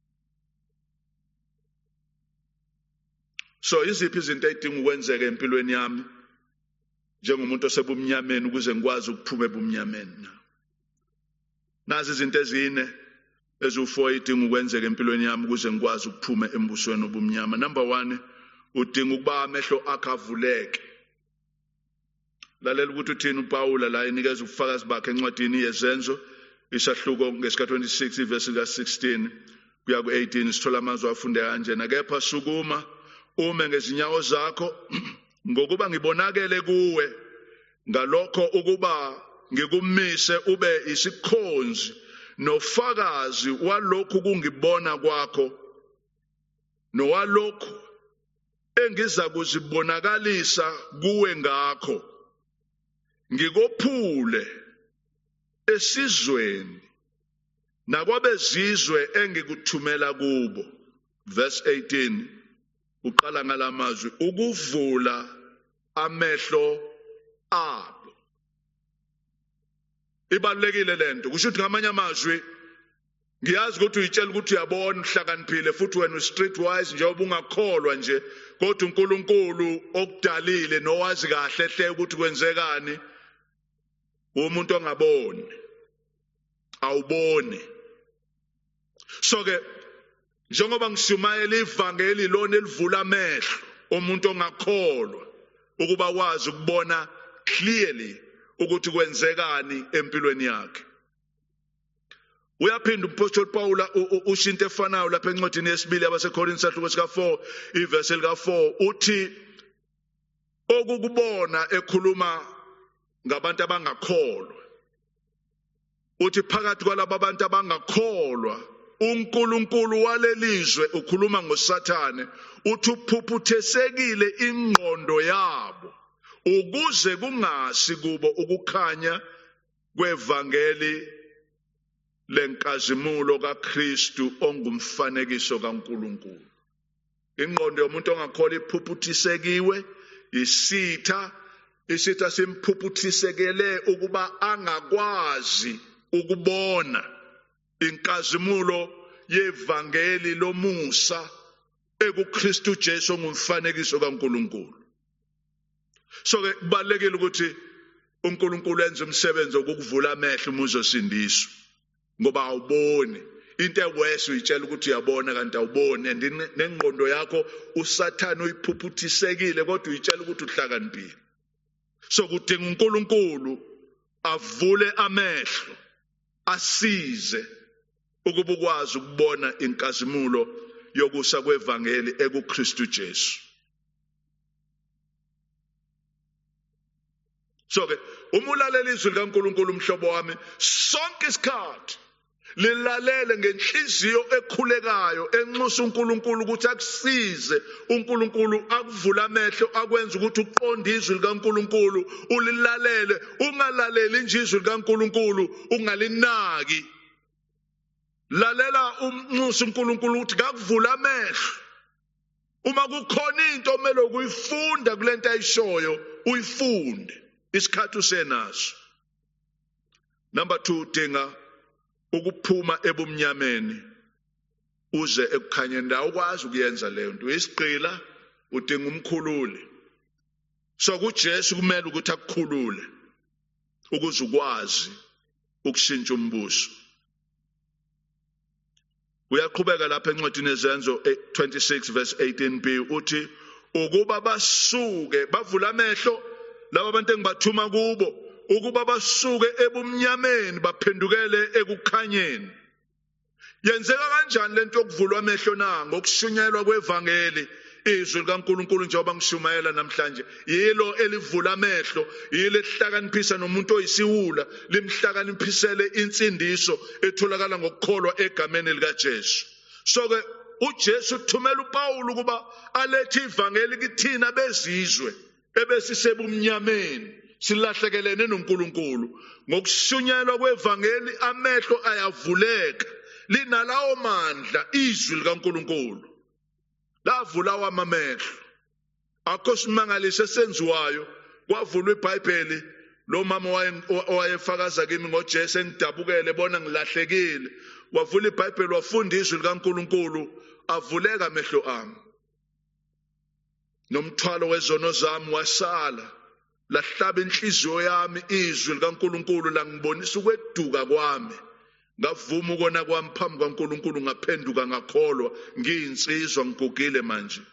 So iziphi izinto ezidinga ukwenzeka empilweni yami njengomuntu osebumnyameni ukuze ngikwazi ukuphuma ebumnyameni? Nazi izinto ezine eziwu-four idinga ukwenzeka empilweni yami ukuze ngikwazi ukuphuma embusweni obumnyama. Number one, udinga ukuba amehlo akho avuleke. Lalela ukuthi uthini uPawula la inikeza ubufakazi bakhe encwadini yezenzo isahluko ngesika twenty-six verse ka sixteen kuya ku eighteen sithola amazwi afunde kanjena. Kepha sukuma ume ngezinyawo zakho ngokuba ngibonakele kuwe ngalokho ukuba ngikumise ube isikhonzi nofakazi walokhu kungibona kwakho nowalokhu engiza kuzibonakalisa kuwe ngakho ngikophule esizweni nakwabezizwe engikuthumela kubo. Verse eighteen uqala ngalamazwi ukuvula amehlo abo. Ibalekile lento kusho ukuthi ngamanye amazwi ngiyazi ukuthi uyitshela ukuthi uyabona uhlakaniphile futhi wena streetwise njengoba ungakholwa nje kodwa uNkulunkulu okudalile nowazi kahle hle ukuthi kwenzekani umuntu ongaboni awuboni. So ke njengoba ngishumayela ivangeli lona elivula amehlo omuntu ongakholwa ukuba wazi ukubona clearly ukuthi kwenzekani empilweni yakhe. Uyaphinda uPaul Paula ushinto efanayo lapha encwadini yesibili yabaseKorinte sahluko sika four iverse lika four uthi okukubona ekhuluma ngabantu abangakholwa. Uthi phakathi kwalabo abantu abangakholwa uNkulunkulu walelizwe ukhuluma ngoSathane uthi uphuphuthesekile ingqondo yabo ukuze kungasi kubo ukukhanya kwevangeli lenkazimulo kaKristu ongumfanekiso kaNkulunkulu. Ingqondo yomuntu ongakholwa iphuphuthisekiwe isitha isitha simphuputhisekele ukuba angakwazi ukubona inkazimulo yevangeli lomusa ekuKristu Jesu ngumfanekiso kaNkulunkulu. So ke kubalekile ukuthi uNkulunkulu enze umsebenzi wokuvula amehlo umuzosindiswa ngoba awuboni. Into ewese uyitshela ukuthi uyabona kanti awuboni and nengqondo yakho uSathane uyiphuputhisekile kodwa uyitshela ukuthi uhlakaniphile. So kudinga uNkulunkulu avule amehlo asize ukuba ukwazi ukubona inkazimulo yokusa kwevangeli ekuKristu Jesu. So ke umulalela izwi likaNkulunkulu umhlobo wami sonke isikhathi lilalele ngenhliziyo ekhulekayo enxusa uNkulunkulu ukuthi akusize uNkulunkulu akuvula amehlo akwenza ukuthi uqonde izwi likaNkulunkulu ulilalele ungalaleli nje izwi likaNkulunkulu ungalinaki. Lalela unxusa uNkulunkulu ukuthi akuvula amehlo uma kukhona into omele ukuyifunda kulento ayishoyo uyifunde isikhathi usenaso. Number two, dinga ukuphuma ebumnyameni uze ekukhanyeni la ukwazi ukuyenza leyo nto. Isiqila udinga umkhululi So kuJesu kumele ukuthi akukhulule ukuze ukwazi ukushintsha umbuso. Uyaqhubeka lapha encwadini yezenzo twenty-six verse eighteen b uthi ukuba basuke bavula amehlo laba bantu engibathuma kubo ukuba basuke ebumnyameni baphendukele ekukhanyeni. Yenzeka kanjani lento yokuvulwa amehlo na? Ngokushunyelwa kwevangeli izwi likaNkulunkulu njengoba ngishumayela namhlanje. Yilo elivula amehlo, yilo elihlakaniphisa nomuntu oyisiwula, limhlakaniphisele insindiso etholakala ngokukholwa egameni likaJesu. So ke uJesu uthumela uPaul ukuba alethe ivangeli kithina bezizwe ebesisebumnyameni silahlekelene noNkulunkulu. Ngokushunyelwa kwevangeli amehlo ayavuleka, linalawo mandla izwi likaNkulunkulu lavulawa amehlo. Akho simangalise senziwayo kwavulwa iBhayibheli. Lo mama owayefakaza kimi ngoJesu engidabukele bona ngilahlekile, wavula iBhayibheli wafunda izwi likaNkulunkulu, avuleka amehlo ami. Nomthwalo wezono zami wasala, lahlaba inhliziyo yami izwi likaNkulunkulu langibonisa ukweduka kwami. Ngavuma ukona kwami phambi kaNkulunkulu, ngaphenduka ngakholwa, ngiyinsizwa ngigugile manje.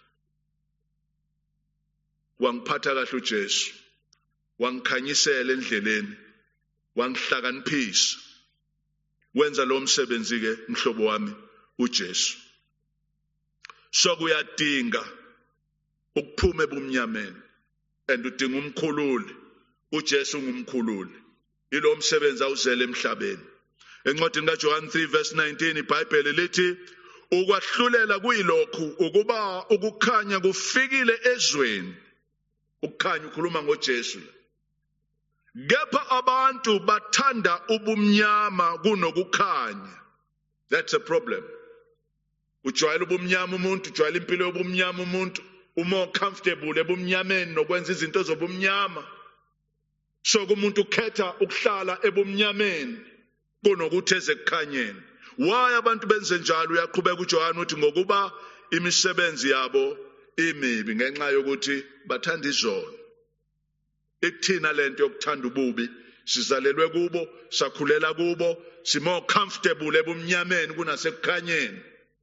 Wangiphatha kahle uJesu, wangikhanyisela endleleni, wangihlakaniphisa. Wenza lo msebenzi ke mhlobo wami uJesu. So kuyadinga ukuphuma ebumnyameni and udinga umkhululi. uJesu ngumkhululi, ilo msebenzi awuzele emhlabeni. Encwadini kaJohn three verse nineteen iBhayibheli lithi ukwahlulela kuyilokhu ukuba ukukhanya kufikile ezweni. Ukukhanya ukhuluma ngoJesu. Kepha abantu bathanda ubumnyama kunokukhanya. That's a problem. Ujwayela ubumnyama umuntu, ujwayela impilo yobumnyama umuntu, more comfortable ebumnyameni nokwenza izinto zobumnyama. So kumuntu ukhetha ukuhlala ebumnyameni kunokuthi eze kukhanyeni. Why abantu benze njalo? Uyaqhubeka uJohn uthi ngokuba imisebenzi yabo imibi ngenxa yokuthi bathanda izono. Ikuthina lento yokuthanda ububi, sizalelwe kubo, sakhulela kubo, si more comfortable ebumnyameni kunasekukhanyeni.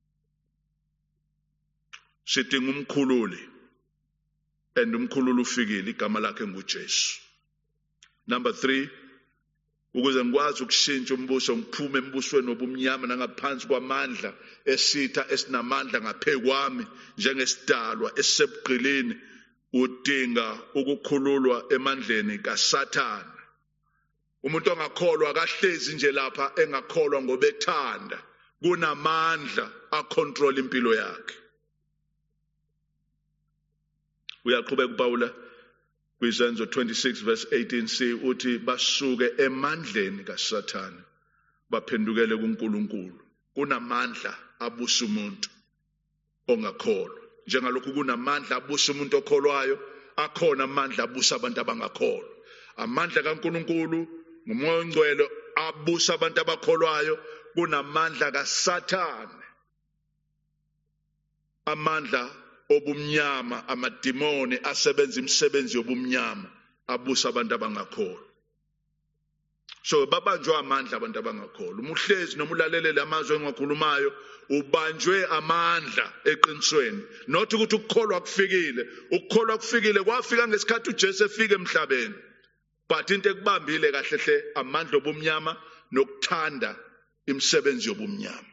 Sidinga umkhululi, and umkhululi ufikile, igama lakhe nguJesu. Number three, ukuze ngikwazi ukushintsha umbuso, ngiphume embusweni wobumnyama nangaphansi kwamandla esitha esinamandla ngaphekwami njengesidalwa esisebugqilini, udinga ukukhululwa emandleni kaSathane. Umuntu ongakholwa akahlezi nje lapha engakholwa ngoba ethanda, kunamandla acontrol impilo yakhe. Uyaqhubeka uPaul kwizenzo twenty-six verse eighteen c uthi basuke emandleni kaSathane baphendukele kuNkulunkulu. Kunamandla abusa umuntu ongakholwa. Njengalokhu kunamandla abusa umuntu okholwayo, akhona amandla abusa abantu abangakholwa. Amandla kaNkulunkulu nguMoya oNgcwele abusa abantu abakholwayo. Kunamandla kaSathane, amandla obumnyama, amadimoni asebenza imisebenzi yobumnyama abusa abantu abangakholwa. So babanjwe amandla abantu abangakholwa. Umuhlezi noma ulalelele amazwi engiwakhulumayo, ubanjwe amandla eqinisweni. Not ukuthi ukukholwa kufikile, ukukholwa kufikile kwafika ngesikhathi uJesu efika emhlabeni. But into ekubambile kahle hle amandla obumnyama nokuthanda imisebenzi yobumnyama.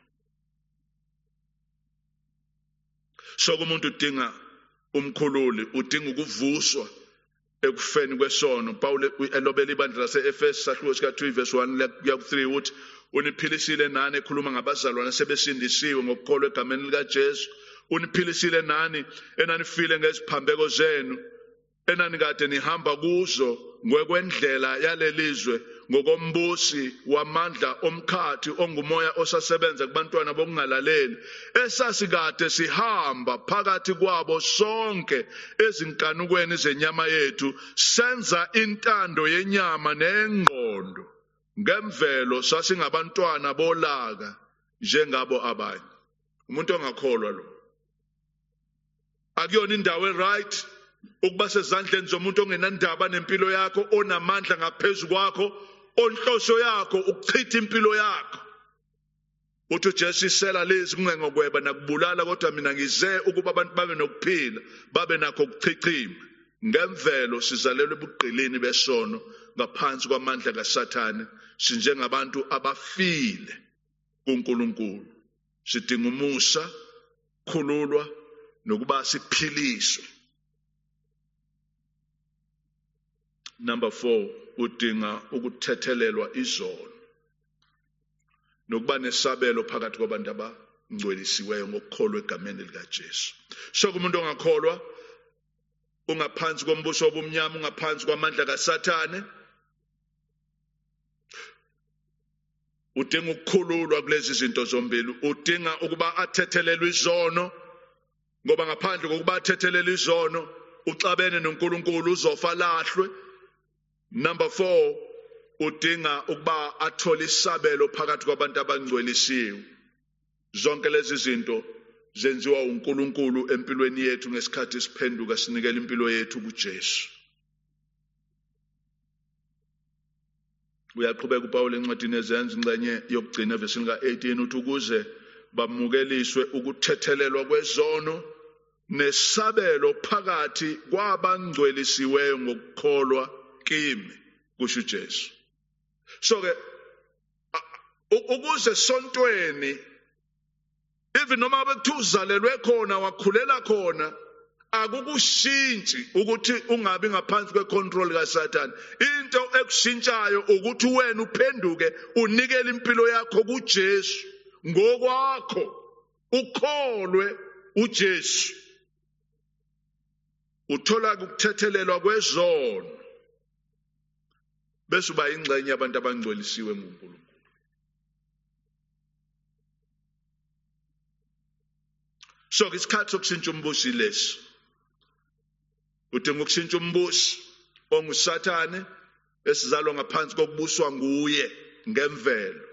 So kumuntu udinga umkhululi, udinga ukuvuswa ekufeni kwesono. Paul elobela ibandla lase-Efesu sahluko sika two verse one kuya ku three uthi uniphilisile nani ekhuluma ngabazalwane sebesindisiwe ngokukholwa egameni likaJesu. Uniphilisile nani enanifile ngeziphambeko zenu enani kade nihamba kuzo ngokwendlela yalelizwe ngokombusi wamandla omkhathi ongumoya osasebenza kubantwana bokungalaleli, esasikade sihamba phakathi kwabo sonke ezinkanukweni zenyama yethu, senza intando yenyama nengqondo. Ngemvelo sasingabantwana bolaka njengabo abanye. Umuntu ongakholwa lo akuyona indawo right ukuba sezandleni zomuntu ongenandaba nempilo yakho, onamandla ngaphezulu kwakho, onhloso yakho ukuchitha impilo yakho. Uthi uJesu isela lezi kungengokweba nakubulala, kodwa mina ngize ukuba abantu babe nokuphila, babe nakho ukuchichima. Ngemvelo sizalelwe ebuqilini besono ngaphansi kwamandla kaSathane, sinjengabantu abafile kuNkulunkulu. Sidinga umusa, khululwa nokuba siphiliswe. Number four, udinga ukuthethelelwa izono nokuba nesabelo phakathi kwabantu abangcwelisiweyo ngokukholwa egameni likaJesu. So kumuntu ongakholwa, ungaphansi kombuso wobumnyama, ungaphansi kwamandla kaSathane, udinga ukukhululwa kulezi zinto zombili. Udinga ukuba athethelelwe izono, ngoba ngaphandle kokuba athethelelwe izono uxabene noNkulunkulu uzofa lahlwe. Number four, udinga ukuba athole isabelo phakathi kwabantu abangcwelisiwe. Zonke lezi zinto zenziwa uNkulunkulu empilweni yethu ngesikhathi siphenduka sinikela impilo yethu kuJesu. Uyaqhubeka uPaul encwadini yeZenzi ingxenye yokugcina evesini ka-eighteen uthi ukuze bamukeliswe ukuthethelelwa kwezono nesabelo phakathi kwabangcwelisiweyo ngokukholwa kimi, kusho uJesu. So ke ukuze sontweni, even noma bekuthiwa uzalelwe khona wakhulela khona, akukushintshi ukuthi ungabi ngaphansi kwecontrol kaSathane. Into ekushintshayo ukuthi wena uphenduke unikele impilo yakho kuJesu ngokwakho, ukholwe uJesu. Uthola ukuthethelelwa kwezono bese uba ingxenye yabantu abangcwelisiwe nguNkulunkulu. So isikhathi sokushintsha umbusi lesi. Udinga ukushintsha umbusi onguSathane esizalwa ngaphansi kokubuswa nguye ngemvelo.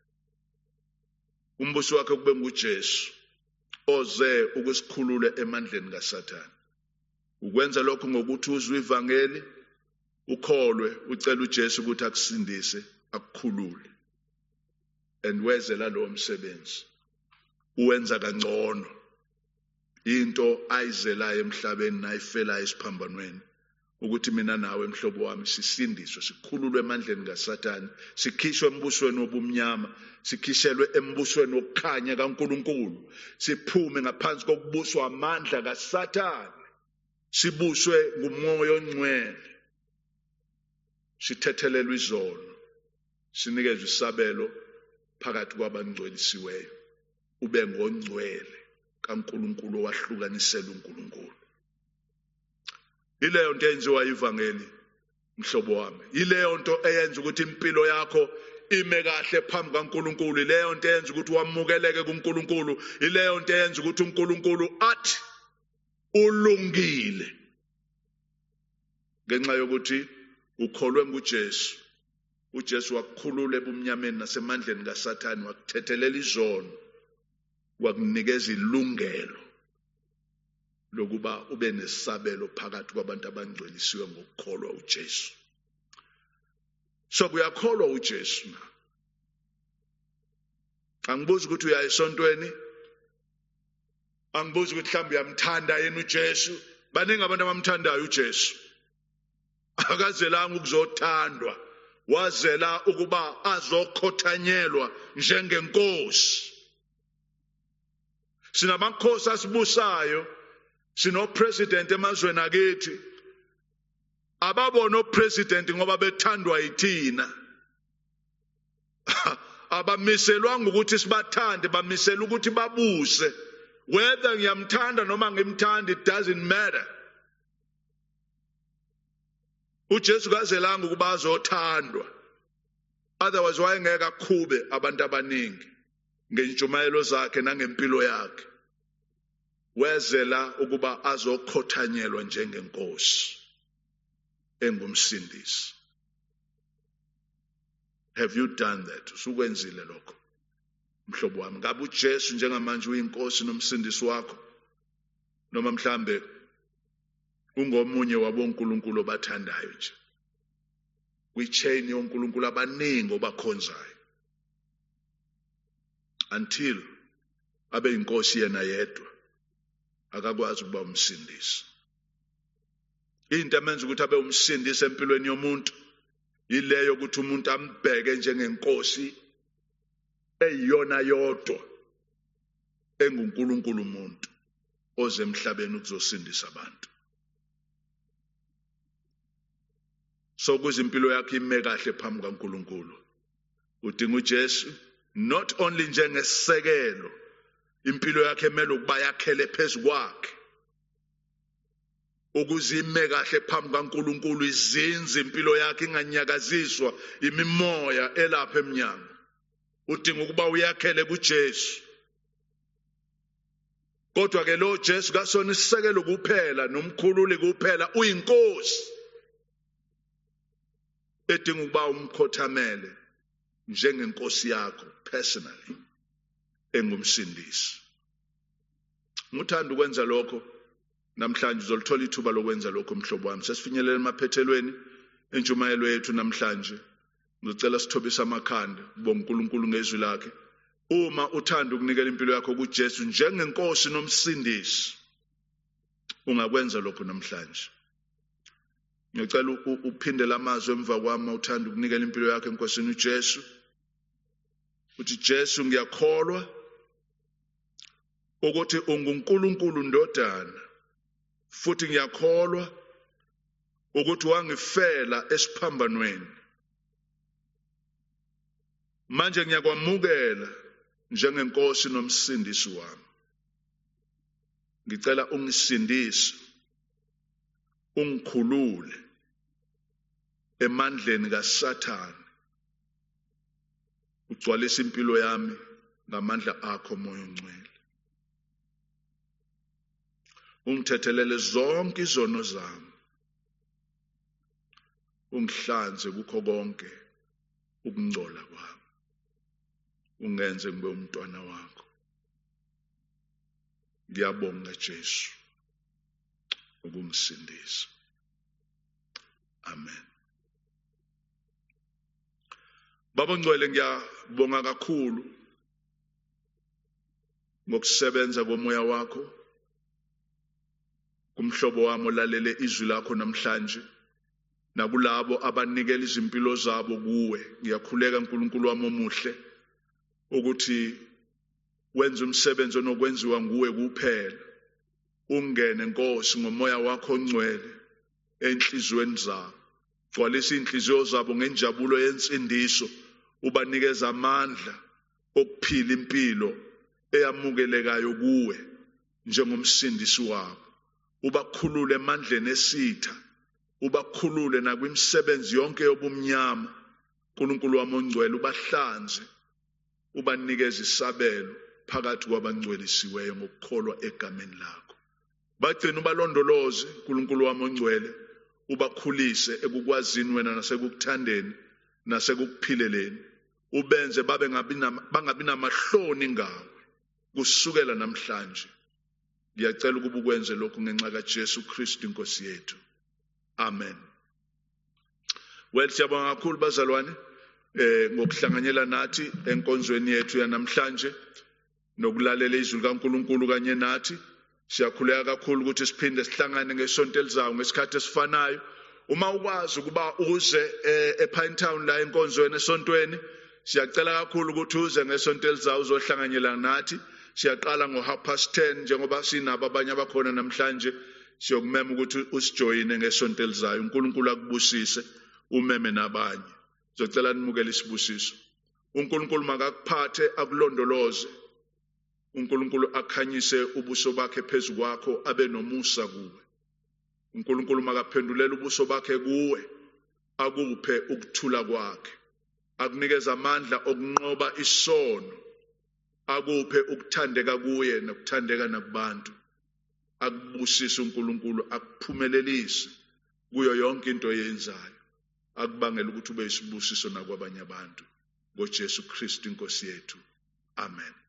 Umbusi wakhe kube nguJesu oze ukusikhulula emandleni kaSathane. Ukwenza lokho ngokuthi uzwe ivangeli, ukholwe, ucela uJesu ukuthi akusindise, akukhulule. And wezela lo msebenzi uwenza kangcono into ayizelayo emhlabeni nayifelayo esiphambanweni, ukuthi mina nawe mhlobo wami sisindiswe, sikhululwe emandleni kaSathane, sikhishwe embusweni wobumnyama, sikhishelwe embusweni wokukhanya kaNkulunkulu, siphume ngaphansi kokubuswa amandla kaSathane, sibuswe nguMoya oNgcwele, sithethelelwe izono, sinikezwe isabelo phakathi kwabangcwelisiweyo, ube ngongcwele kaNkulunkulu owahlukanisela uNkulunkulu. Ileyo nto eyenziwa ivangeli, mhlobo wami. Ileyo nto eyenza ukuthi impilo yakho ime kahle phambi kaNkulunkulu. Ileyo nto eyenza ukuthi wamukeleke kuNkulunkulu. Ileyo nto eyenza ukuthi uNkulunkulu athi ulungile, ngenxa yokuthi ukholwe nguJesu. uJesu wakukhulula ebumnyameni nasemandleni kaSathane, wakuthethelela izono, wakunikeza ilungelo lokuba ube nesabelo phakathi kwabantu abangcwelisiwe ngokukholwa uJesu. So kuyakholwa uJesu na. Angibuzi ukuthi uya esontweni, angibuzi ukuthi mhlawumbe uyamthanda yena uJesu. Baningi abantu abamthandayo uJesu. Akazelanga ukuzothandwa, wazela ukuba azokhothanyelwa njengenkosi. Sinamakhosi asibusayo, sino president emazweni akithi. Ababona upresident ngoba bethandwa yithina. Abamiselwanga ukuthi sibathande, bamisela ukuthi babuse. Whether ngiyamthanda noma ngimthanda, it doesn't matter. uJesu kazelanga ukuba azothandwa, otherwise wayengeke akhube abantu abaningi ngentshumayelo zakhe nangempilo yakhe. Wezela ukuba azokhothanyelwa njengenkosi engumsindisi. Have you done that? Usukwenzile lokho, mhlobo wami? Ngabe uJesu njengamanje uyinkosi nomsindisi wakho, noma mhlambe ungomunye wabonkulunkulu obathandayo nje kwi-chain yonkulunkulu abaningi obakhonzayo until abe inkosi yena yedwa akakwazi ukuba umsindisi. Into emenza ukuthi abe umsindisi empilweni yomuntu ileyo ukuthi umuntu ambheke njengenkosi eyiyona yodwa engunkulunkulu umuntu oze emhlabeni ukuzosindisa abantu. So kuzimpilo yakhe ime kahle phambi kaNkulunkulu udinga uJesu not only njengesekelo, impilo yakhe emele ukuba yakhele phezu kwakhe ukuze ime kahle phambi kaNkulunkulu, izinze impilo yakhe inganyakaziswa imimoya elapha emnyango. Udinga ukuba uyakhele kuJesu. Kodwa ke lo Jesu kasona isisekelo kuphela nomkhululi kuphela, uyinkosi edinga ukuba umkhothamele njengenkosi yakho personally engumsindisi. Ngithanda ukwenza lokho namhlanje, uzolithola ithuba lokwenza lokho mhlobo wami. Sesifinyelela emaphethelweni entshumayelo yethu namhlanje. Ngicela sithobise amakhanda kubonga uNkulunkulu ngezwi lakhe. Uma uthanda ukunikela impilo yakho kuJesu njengenkosi nomsindisi, ungakwenza lokho namhlanje. Ngicela uphinde lamazwi emva kwami uthanda ukunikela impilo yakho enkosini uJesu. Uthi Jesu, ngiyakholwa ukuthi unguNkulunkulu ndodana, futhi ngiyakholwa ukuthi wangifela esiphambanweni. Manje ngiyakwamukela njengenkosi nomsindisi wami. Ngicela ungisindise, ungikhulule emandleni kaSathane, ugcwalise impilo yami ngamandla akho Moya Ongcwele. Ungithethelele zonke izono zami, ungihlanze kukho konke ukungcola kwami, ungenze ngibe umntwana wakho. Ngiyabonga Jesu ukungisindisa. Amen. Baba Ngcwele, ngiyabonga kakhulu ngokusebenza komoya wakho kumhlobo wami olalele izwi lakho namhlanje, nakulabo abanikela izimpilo zabo kuwe. Ngiyakhuleka uNkulunkulu wami omuhle ukuthi wenze umsebenzi onokwenziwa nguwe kuphela. Ungene Nkosi ngomoya wakho ongcwele enhlizweni zabo, gcwalisa inhliziyo zabo ngenjabulo yensindiso, ubanikeza amandla okuphila impilo eyamukelekayo kuwe njengomsindisi wabo. Ubakhulule emandleni esitha, ubakhulule nakwimisebenzi yonke yobumnyama. uNkulunkulu wami ongcwele, ubahlanze, ubanikeze isabelo phakathi kwabangcwelisiweyo ngokukholwa egameni lakho. Bagcina ubalondoloze uNkulunkulu wami ongcwele, ubakhulise ekukwazini wena nasekukuthandeni nasekukuphileleni. Ubenze babe bangabi namahloni ngawe kusukela namhlanje. Ngiyacela ukuba ukwenze lokhu ngenxa kaJesu Kristu inkosi yethu. Amen. Well, siyabonga kakhulu bazalwane eh ngokuhlanganyela nathi enkonzweni yethu yanamhlanje nokulalela izwi likaNkulunkulu kanye nathi. Siyakhuleka kakhulu ukuthi siphinde sihlangane ngesonto elizayo ngesikhathi esifanayo. Uma ukwazi ukuba uze ePinetown la enkonzweni esontweni, siyacela kakhulu ukuthi uze ngesonto elizayo uzohlanganyela nathi. Siyaqala ngo half past ten njengoba sinabo abanye abakhona namhlanje. Siyokumema ukuthi usijoyine ngesonto elizayo. uNkulunkulu akubusise umeme nabanye. Sizocela nimukele isibusiso. uNkulunkulu makakuphathe akulondoloze. uNkulunkulu akhanyise ubuso bakhe phezu kwakho abe nomusa kuwe. uNkulunkulu makaphendulela ubuso bakhe kuwe akuphe ukuthula kwakhe. Akunikeze amandla okunqoba isono. Akuphe ukuthandeka kuye nokuthandeka nakubantu. Akubusise uNkulunkulu, akuphumelelise kuyo yonke into oyenzayo. Akubangela ukuthi ube isibusiso nakwabanye abantu. NgoJesu Kristu inkosi yethu. Amen.